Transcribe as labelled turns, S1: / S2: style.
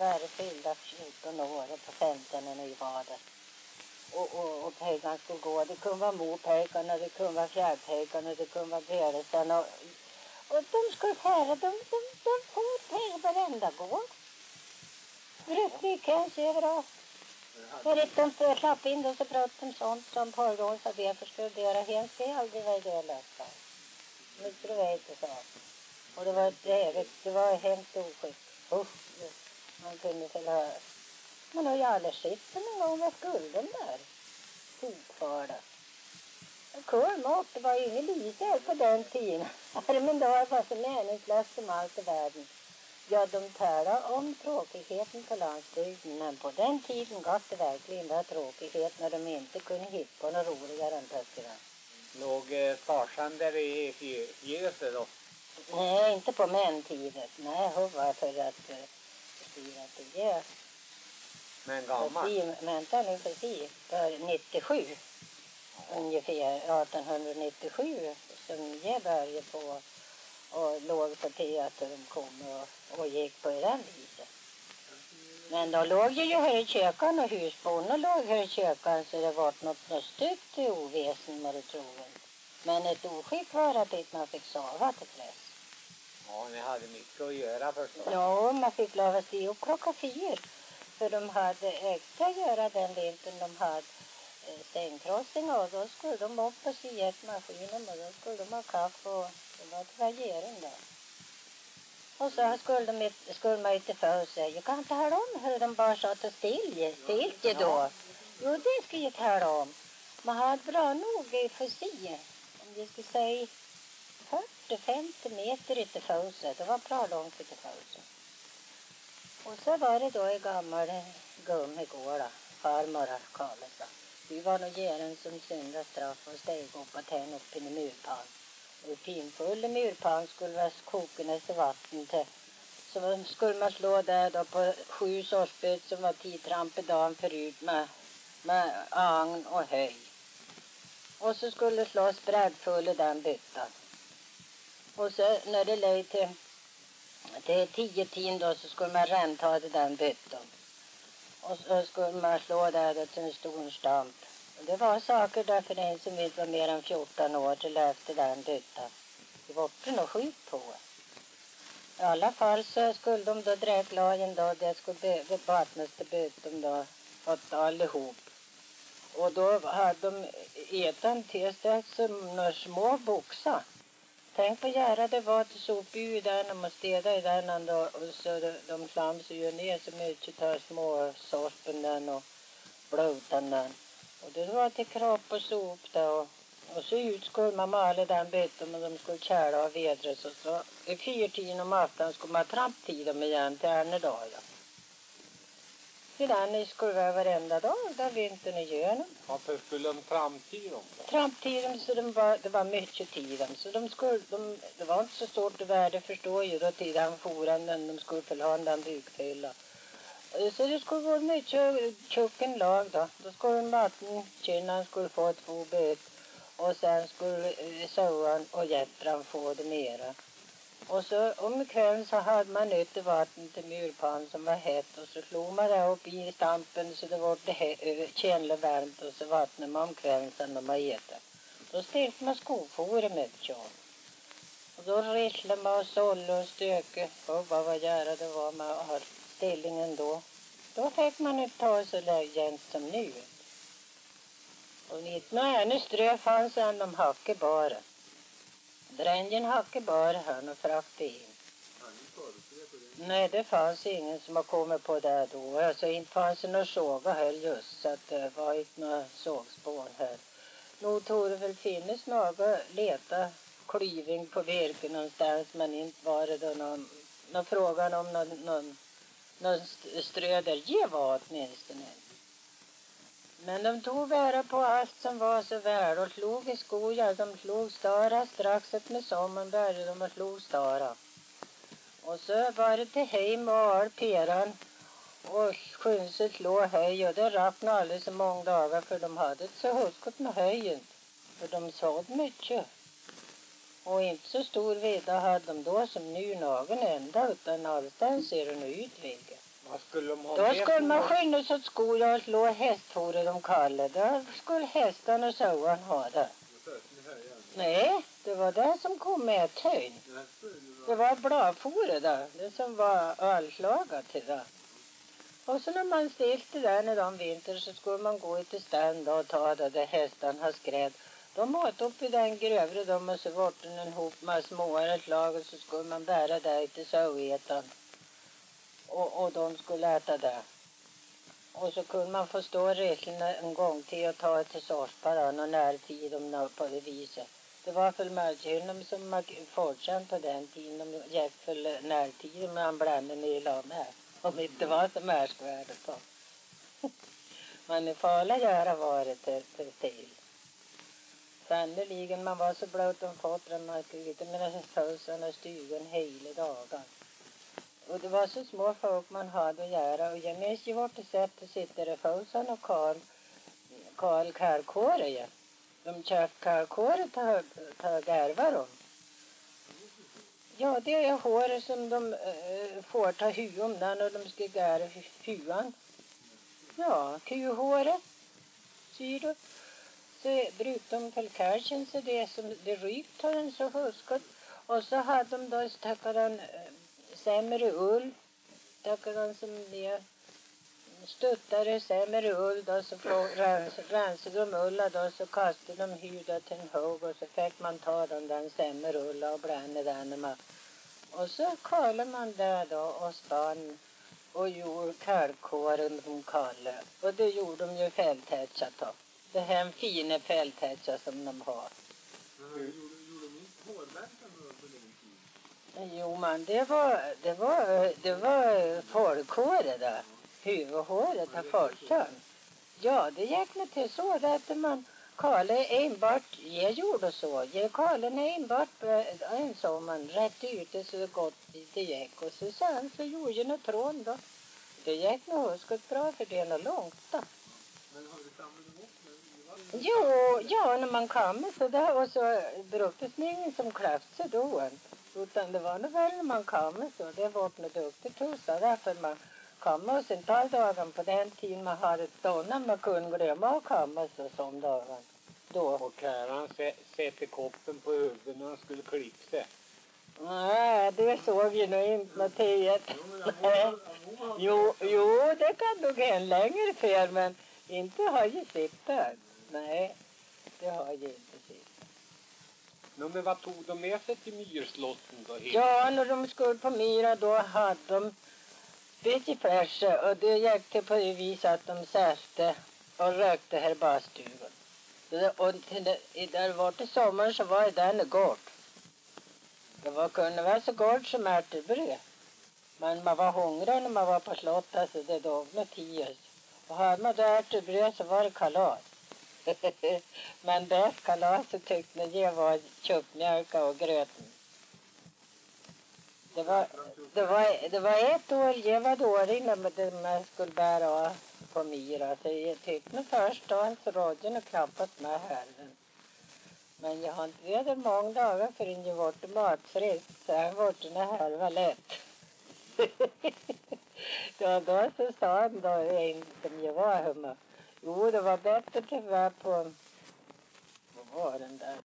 S1: bara fyllda 14 år på 15 när vi var där. Och pojkarna skulle gå. Det kunde vara morpojkarna, det kunde vara fjärrpojkarna, det kunde vara björnesarna. Och de skulle färra, de får pengar varenda gång. Rätt mycket ens överallt. För de slapp in och så pratade de sånt som pojkarna sa det för skulle göra helt fel. Aldrig var det lösa. Nu tror jag inte så. Och det var hemskt oskick. Man kunde väl men har ju aldrig sett någon gång vad skulden där. Fortfarande. Kurmått, det var ju ingen lysel på den tiden. Men då var så meningslöst som allt i världen. Ja, de talar om tråkigheten på landsbygden, men på den tiden gav det verkligen var tråkighet när de inte kunde hitta något roligare än böckerna.
S2: Låg farsan där i Göte då?
S1: Nej, inte på mäntiden. Nej, hon var för att styra till Göte.
S2: Men gammal?
S1: Vänta nu precis, för 97. Ungefär 1897 som jag började på och låg på teatern kom och gick på den viset. Men då låg ju här i kökan och husbonden låg här i kökan så det var något styggt oväsen med det troen. Men ett oskick var att man fick sova till press.
S2: Ja, ni hade mycket att göra förstås.
S1: Ja, man fick lov att se upp klockan 4. För de hade extra göra den vintern de hade stängkrossing och då skulle de upp på cigarettmaskinen och då skulle de ha kaffe och det var varierande där. Och så skulle man inte för sig. Jag kan inte tala om hur de bara satt och stilte då. Jo, det ska jag tala om. Man hade bra nog för sig. Om jag skulle säga 40-50 meter ute för det var bra långt ute för sig. Och så var det då en gammal gummigårda, farmor Karlsson. Vi var nog gären som syndade straff och steg upp och tände upp i en murpann. Och pinfull murpann skulle vara kokandes i vatten till. Så skulle man slå där då på 7 sortsböt som var 10 tramp i dagen förut med agn och höj. Och så skulle slås brädfull i den byttan. Och så när det lej till 10 tin då så skulle man ränta till den byttan. Och så skulle man slå där då till en stor stamp. Och det var saker där för den som inte var mer än 14 år till efter den byttan. Det var inte något skit på. I alla fall så skulle de då dräklagen då, det skulle vattnas till byttan då, åt allihop. Och då hade de etan till sig som några små boxar. Tänk på göra det var till sopby där när man städade i den då, och så de slamsade ju ner så mycket av små sorpen och blotan den. Och det var till kropp och sop då. Och så ut skulle man mala den biten och de skulle kära och vedras och så. I 4 tiden om afton skulle man trampa till dem igen till Ärnedagen. Till den skulle vara varenda dag där vintern är igenom.
S2: Varför skulle de tramptid dem?
S1: Tramptid dem så det var mycket tid dem. Så det var inte så stort värde förstår ju då till den foran de skulle förha den bukfylla. Så det skulle vara mycket tjocken lag då. Då skulle vattenkynnan skulle få 2 böt. Och sen skulle såan och jättran få det mera. Och så om kvällen så hade man ute vatten till murpann som var hett. Och så slog man det upp i stampen så det var tjänle varmt. Och så vattnade man om kvällen sen de var äta. Då ställde man skoforet mycket. Och då risslade man och sållade och stöke. Och vad var göra det var med ställningen då. Då fick man inte ta så lägent som nu. Och inte någon ännu strö fanns än de hacke bara. Drängen hacke bara här och fraktade in. Nej, det fanns ingen som har kommit på det då. Alltså inte fanns det någon såga här just så att det var inte några sågspån här. Nog tog det väl finnas något leta klyvning på virke någonstans men inte var det då någon frågan om någon strö där ge var åtminstone. Men de tog vara på allt som var så väl och slog i skojar. De slog stara strax ett med sommaren började de och slog stara. Och så var det till hem och all peran och skynset slå höj och det rappnade aldrig så många dagar för de hade inte så huskat med höjen. För de såg mycket. Och inte så stor vidda hade de då som nu någon enda utan allstans ser det nu utvidga.
S2: Vad skulle de ha
S1: Då
S2: med
S1: skulle man
S2: för-
S1: skynda sig åt skolan och slå hästfoder de kallade. Då skulle hästarna och sauan ha det. Nej, det var det som kom med tön. Det var bladfoder där, det som var allslagat till det. Och så när man stilte där när de vinter så skulle man gå ut i stan och ta det där hästarna har skräd. De åt upp i den grövre de och så vart den en hop med småare slag och så skulle man bära det till sauetan. Och de skulle äta det. Och så kunde man få stå rätten en gång till och ta ett till sårsparan och närtid dem på det viset. Det var för märkhyllom som man fortsatt på den tiden. De gick för närtid men han blandade ner med. Om det inte var så märkvärdigt så. Men det farliga göra var det till stil. Sannoliken man var så blöt om fötterna man skulle inte med den födelsen och stugan hela dagen. Och det var så små folk man hade att göra. Och jag minns ju vart det sätt att sitta i Fausan och Karl Karlkåre. Ja. De köpte Karlkåre ta garvar dem. Ja, det är håret som de får ta huvom där när de ska garva huvan. Ja, kuhåret. Ser du? Så brukade de till kärchen så det som det rykt har den så huskat. Och så hade de då stökat den sämre ull. Stökat den som är stuttare sämre ull då så rensade de ulla då så kastade de huden till en hög och så fick man ta den sämre ulla och blanda den med. Och så kallade man det då och spann och gjorde kalkåren de kallade. Och det gjorde de ju fälttätsa då. Det här en fina fälttätsa som de har.
S3: Gjorde de inte hårmärken på den tiden?
S1: Jo men det var folkhåret där. Huvudhåret av folkön. Ja, det gick med till så att man kallade enbart, jag gjorde så. Jag kallade enbart en sommar rätt ute så gott det gick. Och så sen så gjorde jag något trån då. Det gick nog huskat bra för det är nog långt då.
S3: Men har du samlat ihop med?
S1: Jo, ja när man kammade så där och så brukades det ingen som kläppte sig då. Utan det var nog väl när man kammade så. Det var något duktigt hos det därför man kammade oss inte all dagen på den tiden man hade stående man kunde glömma att kamma sig som dagen. Då.
S2: Och kärran sätter koppen på huvudet när han skulle klippa sig.
S1: Nej, det såg ju nog inte Mattias. Jo, det kan nog en längre för men inte har ju sett det. Nej, det har jag inte sett.
S2: Men vad tog de med sig till myrslotten då?
S1: Ja, när de skulle på Myra då hade de lite fläsche och det gick till på det viset att de sälte och rökte här i badstugan. Och där var till sommaren så var det den gård. Det kunde vara så gård som ärtebröd. Men man var hungrig när man var på slottet så det dog med 10. Och hade man då ärtebröd så var det kalas. Men bäst kalaset tyckte jag var köttmjölka och gröten. Det var ett år jag var dålig när man skulle bära av på Myra. Så jag tyckte nog först då så rådde jag knappt med härden. Men jag har inte vetat många dagar förrän jag var matfrisk. Sen var det här var lätt. Då så sa han då en som jag var hemma. Jo, det var bättre tyvärr på, vad var den där?